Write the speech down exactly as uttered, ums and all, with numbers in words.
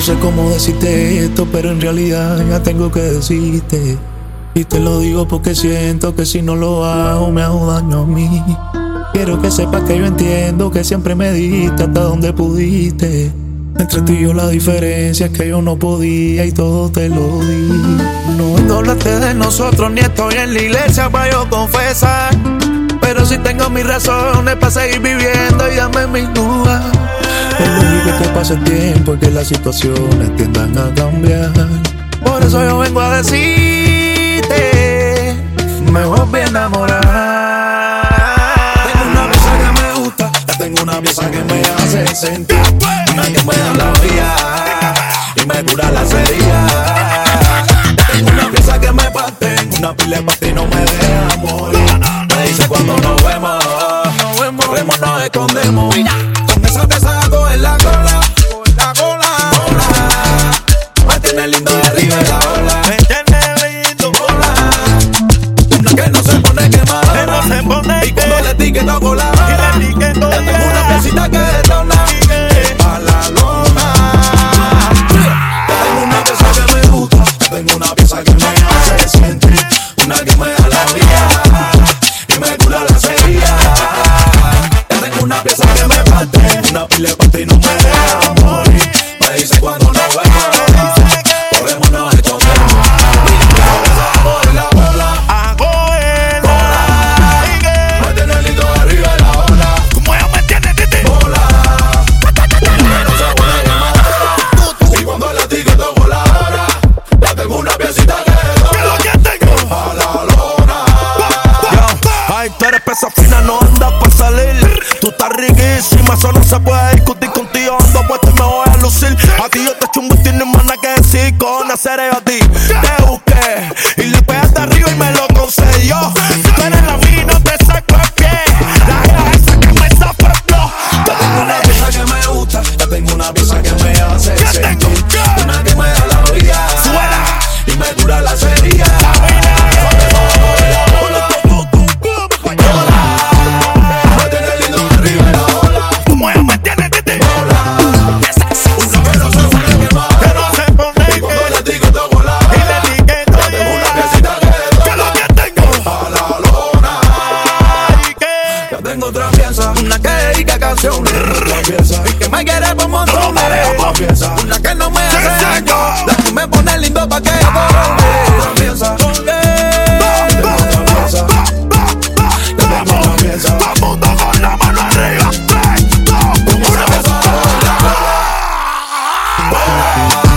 sé cómo decirte esto, pero en realidad ya tengo que decirte. Y te lo digo porque siento que si no lo hago me hago daño a mí. Quiero que sepas que yo entiendo que siempre me diste hasta donde pudiste. Entre tú y yo la diferencia es que yo no podía y todo te lo di. No hablaste de nosotros ni estoy en la iglesia para yo confesar, pero sí tengo mis razones para seguir viviendo y dame mis dudas. Es lógico que pase el tiempo y que las situaciones tiendan a cambiar. Por eso yo vengo a decirte, me volví a enamorar. Tengo una pieza que me gusta, tengo una pieza que me hace sentir, una que me da la vida y me cura la herida. Tengo una pieza que me parte, una pila de pasta y no me deja morir. Me dice cuando nos vemos, nos vemos, vemos, nos escondemos. Con esa pieza hago en la cola, la cola, cola. Me tiene lindo de arriba de la ola, me tiene lindo, cola. Una que no se pone quemada, que no se pone, y cuando le etiqueto cola, tengo una piecita que detona a la lona. Tengo una pieza que me gusta, tengo una pieza que me hace sentir, una que me da la vida y me cura la herida. Tengo una pieza que me parte, una pila de pasta y no me deja morir. Me dice cuando nos vemos, podemos nos escondemos. Hago en la bola, hago en bola, me tiene lindo de arriba de la ola. Como ella me tiene, titi, bola. Una que no se pone quemada, y cuando la etiqueto con la hora, ya tengo una piecita que dobla a la lona. Ay, tú eres pesa fina, no andas pa' salir. Tú estás riquísima, eso no se puede discutir contigo. Ando puesto y me voy a lucir. A ti yo te echo un busto y no hay más nada que decir. Con hacer yo a ti te busqué y le pegaste arriba y me lo concedió. Si tú eres la mía, no te saco el pie. La jeva esa que me zapateó. Ya tengo una pieza que me gusta, ya tengo una pieza que me hace sentir, una que me da la vida y me cura la herida. Tengo otra pieza, una que dedica canciones, otra pieza, y que me quiere por montones, otra pieza, una que no me hace daño, la que me pone lindo pa' que yo corone. Otra pieza, tengo otra pieza, tengo otra pieza, todo el mundo con la mano arriba, tres, dos, uno.